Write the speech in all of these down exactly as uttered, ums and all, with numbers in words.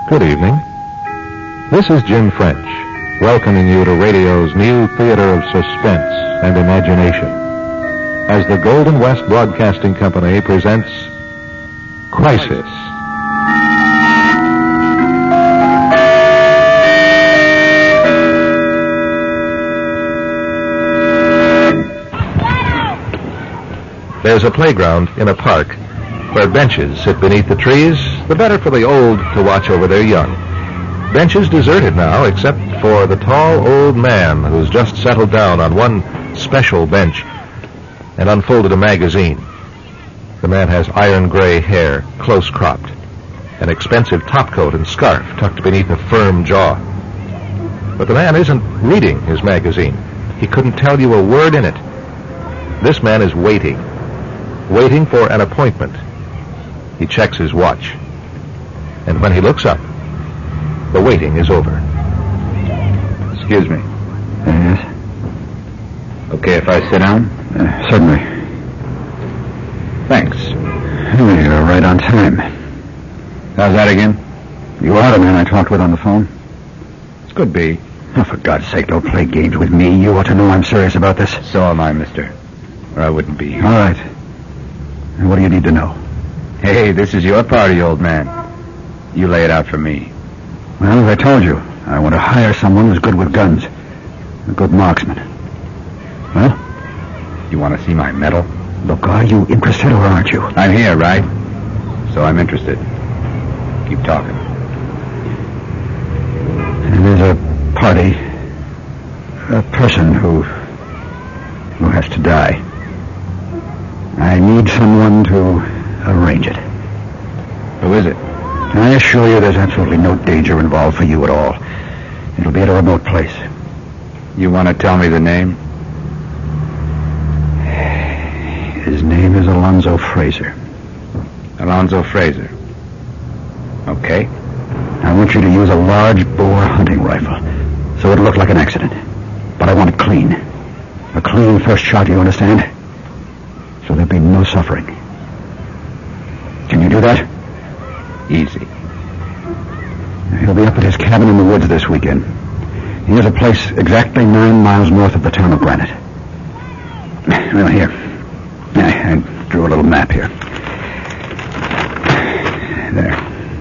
Good evening. This is Jim French, welcoming you to radio's new theater of suspense and imagination, as the Golden West Broadcasting Company presents Crisis. There's a playground in a park where benches sit beneath the trees, the better for the old to watch over their young. Benches deserted now, except for the tall old man who's just settled down on one special bench and unfolded a magazine. The man has iron gray hair, close cropped, an expensive topcoat and scarf tucked beneath a firm jaw. But the man isn't reading his magazine. He couldn't tell you a word in it. This man is waiting, waiting for an appointment. He checks his watch. And when he looks up, the waiting is over. Excuse me. Yes? Okay if I sit down? Uh, certainly. Thanks. Oh, you're right on time. How's that again? You are the man I talked with on the phone? It could be. Oh, for God's sake, don't play games with me. You ought to know I'm serious about this. So am I, mister. Or I wouldn't be here. All right. And what do you need to know? Hey, this is your party, old man. You lay it out for me. Well, as I told you, I want to hire someone who's good with guns. A good marksman. Well? You want to see my medal? Look, are you interested or aren't you? I'm here, right? So I'm interested. Keep talking. And there's a party, a person who, who has to die. I need someone to arrange it. Who is it? I assure you there's absolutely no danger involved for you at all. It'll be at a remote place. You want to tell me the name? His name is Alonzo Fraser. Alonzo Fraser. Okay. I want you to use a large bore hunting rifle, so it'll look like an accident. But I want it clean. A clean first shot, you understand? So there'll be no suffering. Can you do that? Easy. He'll be up at his cabin in the woods this weekend. He has a place exactly nine miles north of the town of Granite. Well, here. I, I drew a little map here. There.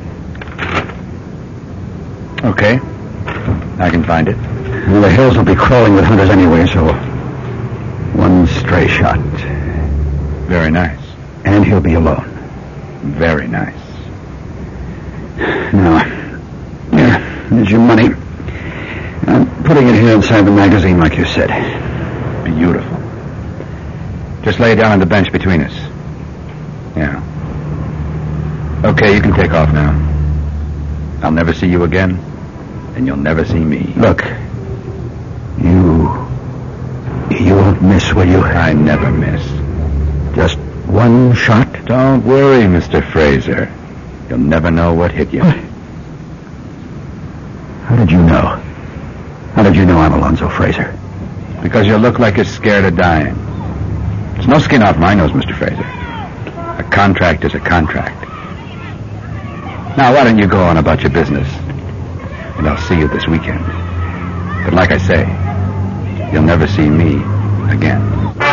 Okay. I can find it. Well, the hills will be crawling with hunters anyway, so one stray shot. Very nice. And he'll be alone. Very nice. Now, here, here's your money. I'm putting it here inside the magazine like you said. Beautiful. Just lay it down on the bench between us. Yeah. Okay, you can take off now. I'll never see you again, and you'll never see me. Look, you... you won't miss, will you? I never miss. Just one shot? Don't worry, Mister Fraser. You'll never know what hit you. What? How did you know? How did you know I'm Alonzo Fraser? Because you look like you're scared of dying. There's no skin off my nose, Mister Fraser. A contract is a contract. Now, why don't you go on about your business? And I'll see you this weekend. But like I say, you'll never see me again.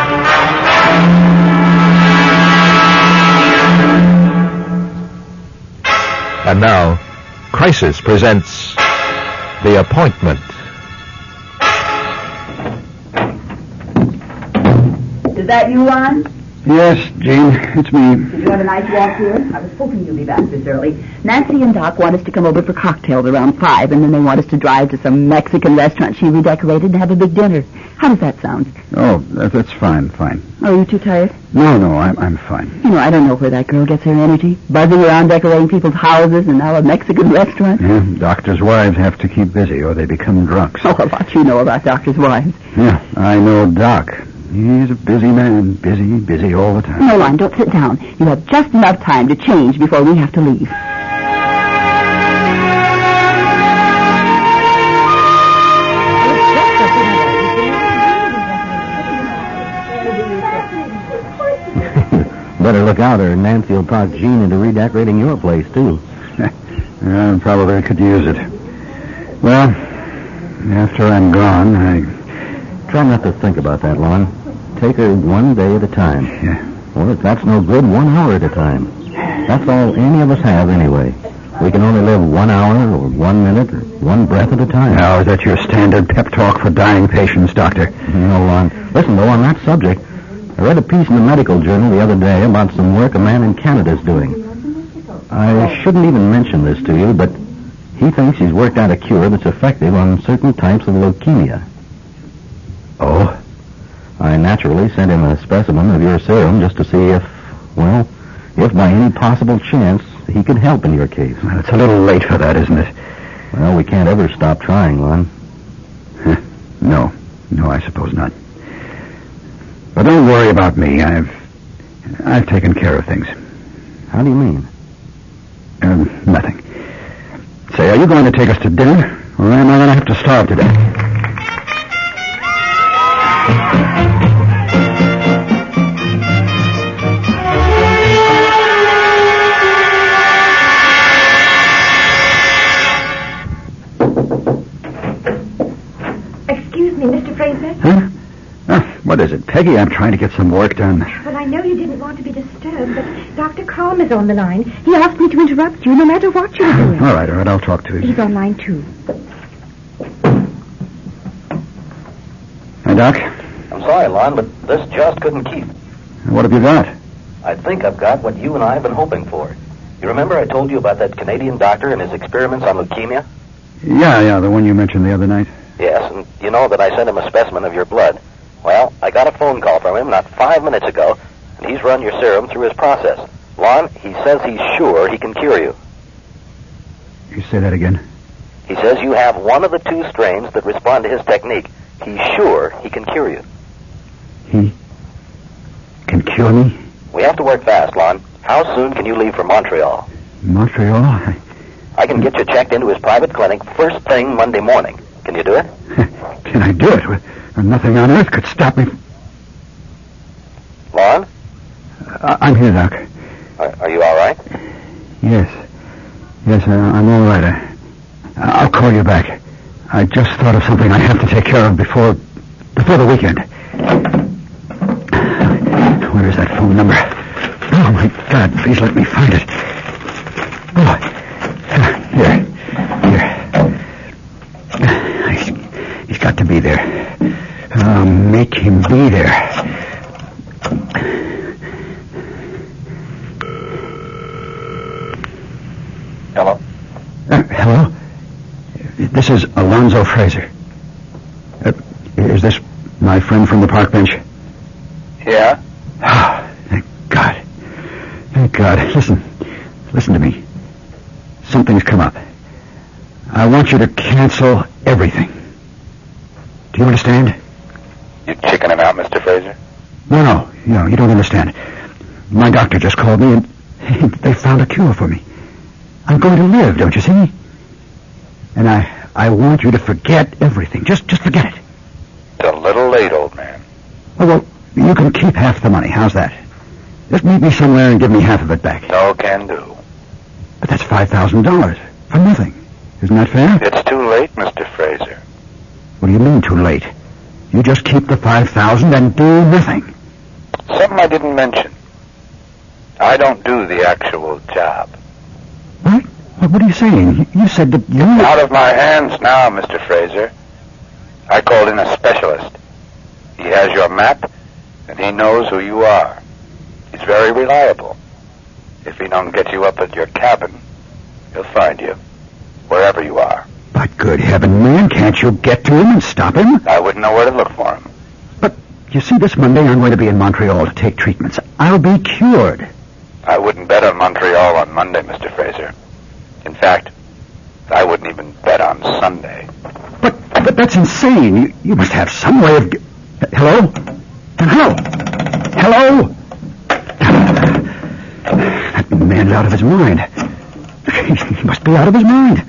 And now, Crisis presents The Appointment. Is that you, Ron? Yes, Jean, it's me. Did you have a nice walk here? I was hoping you'd be back this early. Nancy and Doc want us to come over for cocktails around five, and then they want us to drive to some Mexican restaurant she redecorated and have a big dinner. How does that sound? Oh, that, that's fine, fine. Are you too tired? No, no, I'm, I'm fine. You know, I don't know where that girl gets her energy. Buzzing around decorating people's houses and now a Mexican restaurant. Yeah, doctors' wives have to keep busy or they become drunks. Oh, a lot you know about doctors' wives. Yeah, I know Doc. He's a busy man, busy, busy all the time. No, Ron, don't sit down. You have just enough time to change before we have to leave. Better look out or Nancy will talk Jean into redecorating your place, too. Yeah, I probably could use it. Well, after I'm gone, I... Try not to think about that, Lon. Take her one day at a time. Yeah. Well, if that's no good, one hour at a time. That's all any of us have anyway. We can only live one hour or one minute or one breath at a time. Now, is that your standard pep talk for dying patients, Doctor? No, Lon. Listen, though, on that subject, I read a piece in the medical journal the other day about some work a man in Canada's doing. I shouldn't even mention this to you, but he thinks he's worked out a cure that's effective on certain types of leukemia. Oh? I naturally sent him a specimen of your serum just to see if, well, if by any possible chance he could help in your case. Well, it's a little late for that, isn't it? Well, we can't ever stop trying, Lon. No. No, I suppose not. But don't worry about me. I've I've taken care of things. How do you mean? Um, nothing. Say, are you going to take us to dinner, or am I going to have to starve to death? Excuse me, Mister Fraser. Huh? Oh, what is it, Peggy? I'm trying to get some work done. Well, I know you didn't want to be disturbed, but Doctor Calm is on the line. He asked me to interrupt you no matter what you were doing. All right, all right, I'll talk to him. He's on line two. Hi, Doc. I'm sorry, Lon, but this just couldn't keep. What have you got? I think I've got what you and I have been hoping for. You remember I told you about that Canadian doctor and his experiments on leukemia? Yeah, yeah, the one you mentioned the other night. Yes, and you know that I sent him a specimen of your blood. Well, I got a phone call from him not five minutes ago, and he's run your serum through his process. Lon, he says he's sure he can cure you. You say that again? He says you have one of the two strains that respond to his technique. He's sure he can cure you. He can cure me? We have to work fast, Lon. How soon can you leave for Montreal? Montreal? I... I can get you checked into his private clinic first thing Monday morning. Can you do it? Can I do it? Nothing on earth could stop me. Lon? Uh, I'm here, Doc. Are, are you all right? Yes. Yes, uh, I'm all right. I, I'll call you back. I just thought of something I have to take care of before before the weekend. Where is that phone number? Oh, my God, please let me find it. Oh, here. Here. He's, he's got to be there. Uh, make him be there. Hello? Uh, hello? This is Alonzo Fraser. Uh, is this my friend from the park bench? Yeah? Ah, thank God. Thank God. Listen. Listen to me. Something's come up. I want you to cancel everything. Do you understand? You chickening out, Mister Fraser? No, no. No, you don't understand. My doctor just called me and they found a cure for me. I'm going to live, don't you see? And I I want you to forget everything. Just just forget it. It's a little late, old man. Oh, well, you can keep half the money. How's that? Just meet me somewhere and give me half of it back. No can do. But that's five thousand dollars for nothing. Isn't that fair? It's too late, Mister Fraser. What do you mean, too late? You just keep the five thousand and do nothing. Something I didn't mention. I don't do the actual job. What? What are you saying? You, you said that you... Out of my hands now, Mister Fraser. I called in a specialist. He has your map, and he knows who you are. He's very reliable. If he don't get you up at your cabin, he'll find you, wherever you are. But good heaven, man, can't you get to him and stop him? I wouldn't know where to look for him. But, you see, this Monday I'm going to be in Montreal to take treatments. I'll be cured. I wouldn't bet on Montreal on Monday, Mister Fraser. In fact, I wouldn't even bet on Sunday. But, but that's insane. You, you must have some way of... G- Hello? Hello? Hello? That man's out of his mind. He must be out of his mind.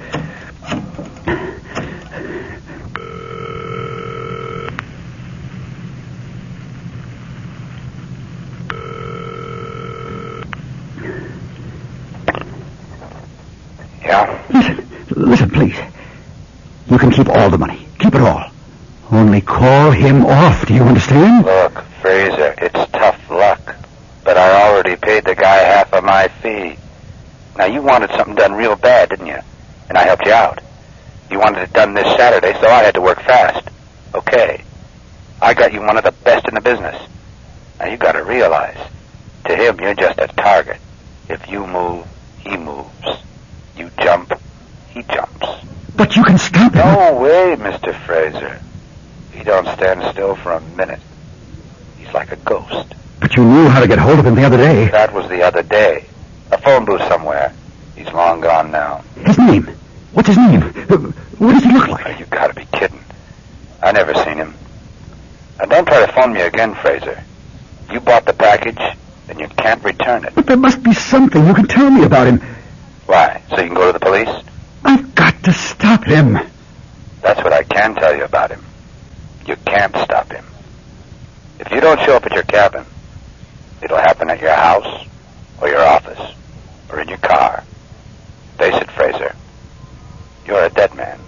Yeah? Listen, listen, please. You can keep all the money. Keep it all. Only call him off, do you understand? Look, Fraser, it's tough luck. But I already paid the guy half of my fee. Now, you wanted something done real bad, didn't you? And I helped you out. You wanted it done this Saturday, so I had to work fast. Okay. I got you one of the best in the business. Now, you got to realize, to him, you're just a target. If you move, he moves. You jump, he jumps. But you can stop him. No way, Mister Fraser. He don't stand still for a minute. He's like a ghost. But you knew how to get hold of him the other day. That was the other day. A phone booth somewhere. He's long gone now. His name? What's his name? What does he look like? Oh, you gotta be kidding. I never seen him. Now, don't try to phone me again, Fraser. You bought the package, and you can't return it. But there must be something you can tell me about him. Why? So you can go to the police? I've got to stop him. That's what I can tell you about him. You can't stop him. If you don't show up at your cabin, it'll happen at your house, or your office, or in your car. Face it, Fraser. You're a dead man.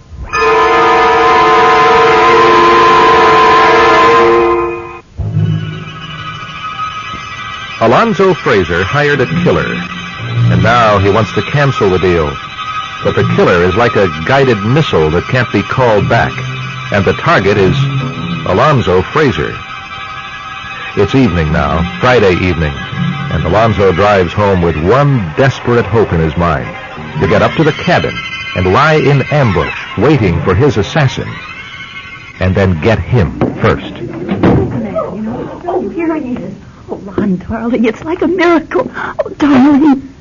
Alonzo Fraser hired a killer, and now he wants to cancel the deal. But the killer is like a guided missile that can't be called back, and the target is Alonzo Fraser. It's evening now, Friday evening, and Alonzo drives home with one desperate hope in his mind, to get up to the cabin and lie in ambush, waiting for his assassin, and then get him first. Oh, here he is. Oh, Lon, darling, it's like a miracle. Oh, darling.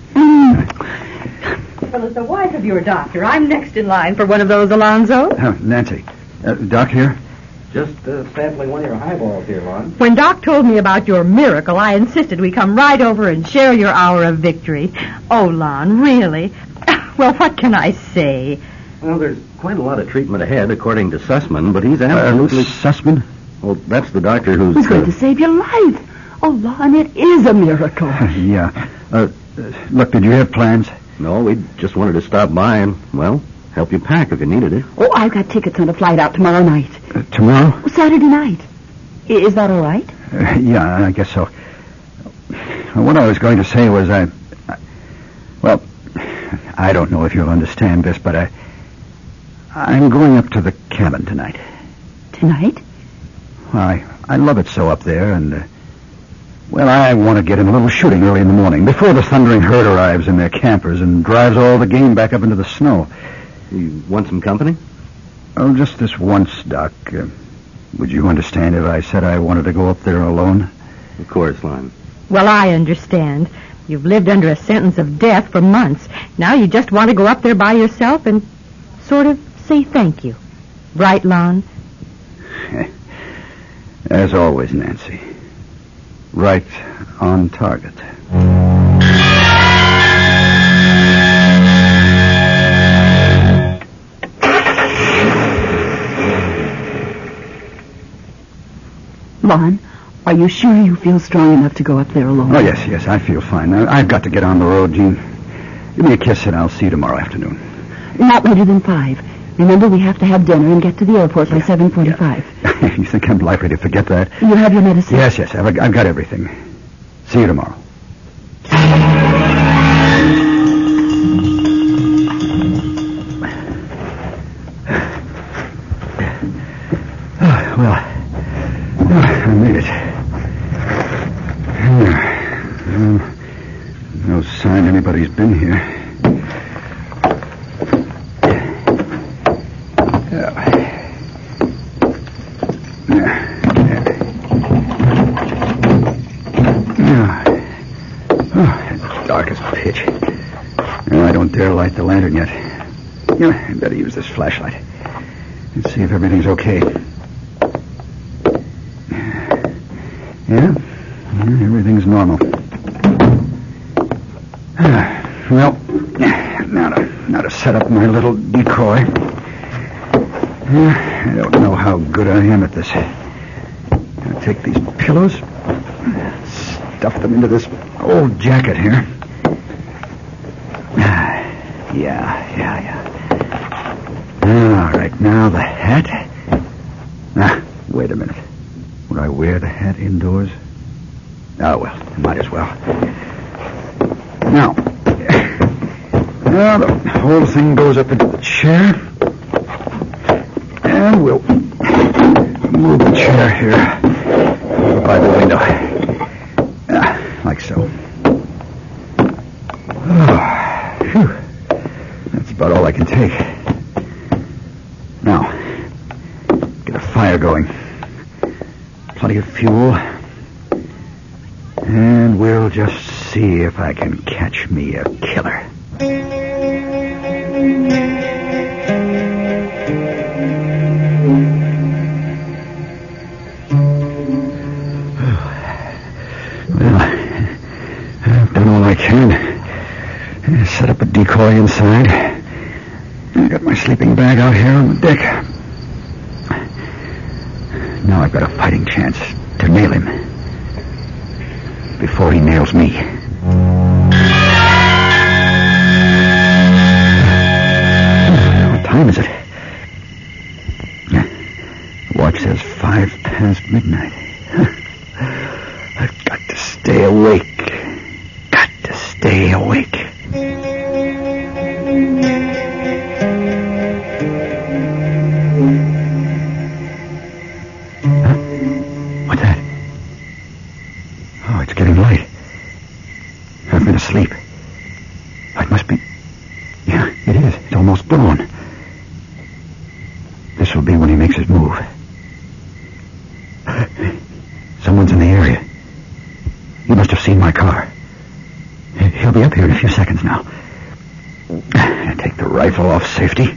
Mm. Well, as the wife of your doctor, I'm next in line for one of those, Alonzo. Uh, Nancy. Uh, Doc here? Just uh, sampling one of your highballs here, Lon. When Doc told me about your miracle, I insisted we come right over and share your hour of victory. Oh, Lon, really? Well, what can I say? Well, there's quite a lot of treatment ahead, according to Sussman, but he's absolutely... Uh, Sussman? Well, that's the doctor who's... Who's going uh, to save your life? Oh, Lon, it is a miracle. yeah. Uh, uh, look, did you have plans? No, we just wanted to stop by and, well, help you pack if you needed it. Oh, I've got tickets on a flight out tomorrow night. Uh, tomorrow? Oh, Saturday night. I- Is that all right? Uh, yeah, I guess so. What I was going to say was I... I... Well, I don't know if you'll understand this, but I... I'm going up to the cabin tonight. Tonight? Well, I, I love it so up there, and... Uh, well, I want to get in a little shooting early in the morning, before the thundering herd arrives in their campers and drives all the game back up into the snow. You want some company? Oh, just this once, Doc. Uh, would you understand if I said I wanted to go up there alone? Of course, Lon. Well, I understand. You've lived under a sentence of death for months. Now you just want to go up there by yourself and sort of say thank you. Right, Lon? As always, Nancy. Right on target. Lon, are you sure you feel strong enough to go up there alone? Oh, yes, yes, I feel fine. I, I've got to get on the road, Jean. Give me a kiss and I'll see you tomorrow afternoon. Not later than five. Remember, we have to have dinner and get to the airport by seven forty-five. Yeah. You think I'm likely to forget that? You have your medicine? Yes, yes, I've, I've got everything. See you tomorrow. Well, I made it. No, no sign anybody's been here. Light the lantern yet. Yeah, I better use this flashlight. Let's see if everything's okay. Yeah, yeah everything's normal. Well, now to now to set up my little decoy. I don't know how good I am at this. I'll take these pillows, stuff them into this old jacket here. Yeah, yeah, yeah. All right, now the hat. Ah, wait a minute. Would I wear the hat indoors? Oh, well, might as well. Now, now the whole thing goes up into the chair. And we'll move the chair here over by the window. Ah, like so. Oh, phew. That's about all I can take. Now, get a fire going. Plenty of fuel. And we'll just see if I can catch me a killer. Well, I've done all I can. Set up a decoy inside. I got my sleeping bag out here on the deck. Now I've got a fighting chance to nail him before he nails me. What time is it? The watch says five past midnight. I've got to stay awake. Got to stay awake. Asleep. It must be... Yeah, it is. It's almost dawn. This will be when he makes his move. Someone's in the area. He must have seen my car. He'll be up here in a few seconds now. I take the rifle off safety.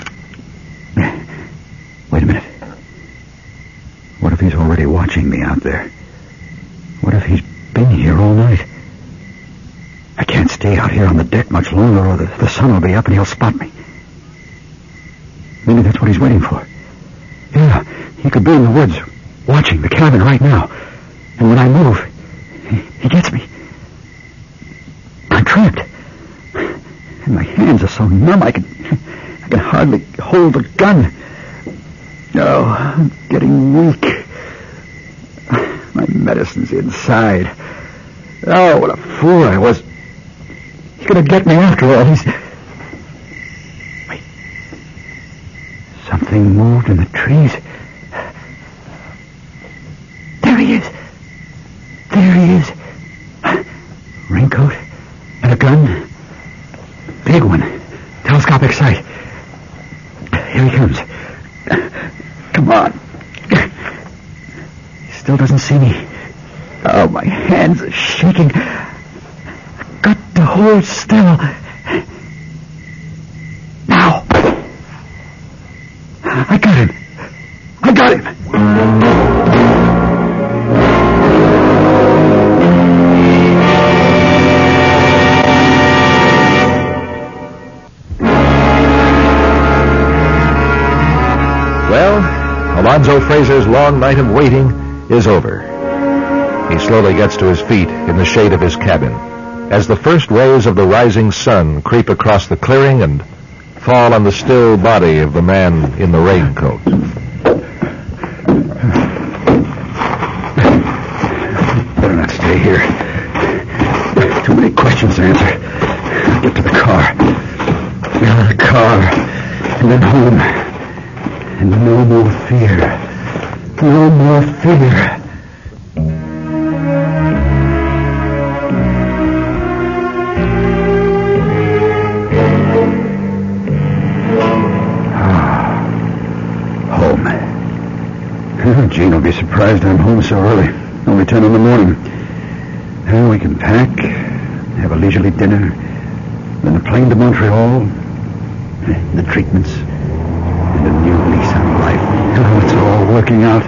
Wait a minute. What if he's already watching me out there? What if he's been here all night? I can't stay out here on the deck much longer or the, the sun will be up and he'll spot me. Maybe that's what he's waiting for. Yeah, he could be in the woods, watching the cabin right now. And when I move, he, he gets me. I'm trapped. And my hands are so numb I can, I can hardly hold the gun. Oh, I'm getting weak. My medicine's inside. Oh, what a fool I was. He's going to get me after all. He's... Wait. Something moved in the trees. There he is. There he is. Raincoat and a gun. Big one. Telescopic sight. Here he comes. Come on. He still doesn't see me. Oh, my hands are shaking. I've got to hold still. Now. I got him. I got him. Well, Alonzo Fraser's long night of waiting is over. He slowly gets to his feet in the shade of his cabin as the first rays of the rising sun creep across the clearing and fall on the still body of the man in the raincoat. Better not stay here. Too many questions to answer. Get to the car. Get to the car. And then home. And no more fear. No more fear. Jean will be surprised I'm home so early. Only ten in the morning. Now we can pack, have a leisurely dinner, then a plane to Montreal, the treatments, and a new lease on life. Oh, it's all working out.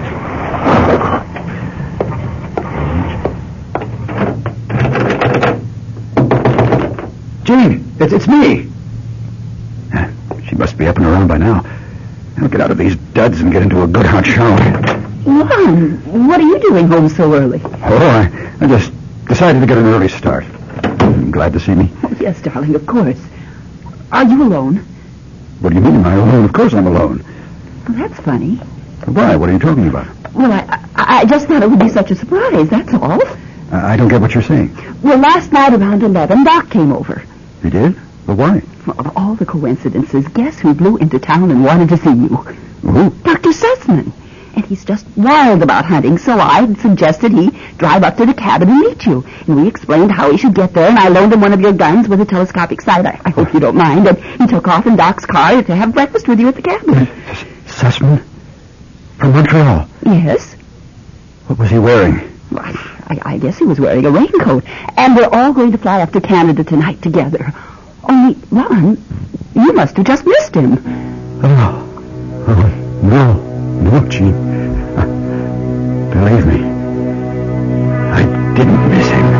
Jean, it's, it's me. She must be up and around by now. I'll get out of these duds and get into a good hot shower. Lon, what are you doing home so early? Oh, I, I just decided to get an early start. I'm glad to see me. Oh, yes, darling, of course. Are you alone? What do you mean, am I alone? Of course I'm alone. Well, that's funny. Why? What are you talking about? Well, I, I, I just thought it would be such a surprise, that's all. I, I don't get what you're saying. Well, last night around eleven, Doc came over. You did? But why? Well, of all the coincidences, guess who blew into town and wanted to see you? Who? Doctor Sussman. And he's just wild about hunting, so I suggested he drive up to the cabin and meet you. And we explained how he should get there, and I loaned him one of your guns with a telescopic sight. I, I hope you don't mind. And he took off in Doc's car to have breakfast with you at the cabin. Sussman? From Montreal? Yes. What was he wearing? Well, I, I guess he was wearing a raincoat. And we're all going to fly up to Canada tonight together. Only, Ron, you must have just missed him. Oh, oh no. No, Gene. Uh, believe me, I didn't miss him.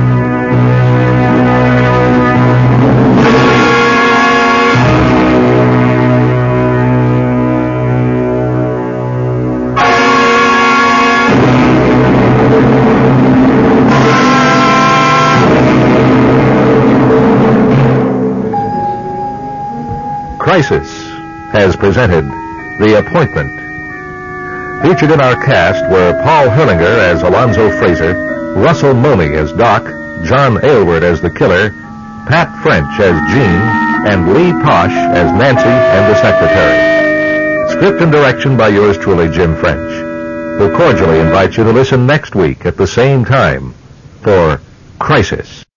Crisis has presented The Appointment. Featured in our cast were Paul Herlinger as Alonzo Fraser, Russell Momey as Doc, John Aylward as the killer, Pat French as Jean, and Lee Posh as Nancy and the secretary. Script and direction by yours truly, Jim French, who cordially invites you to listen next week at the same time for Crisis.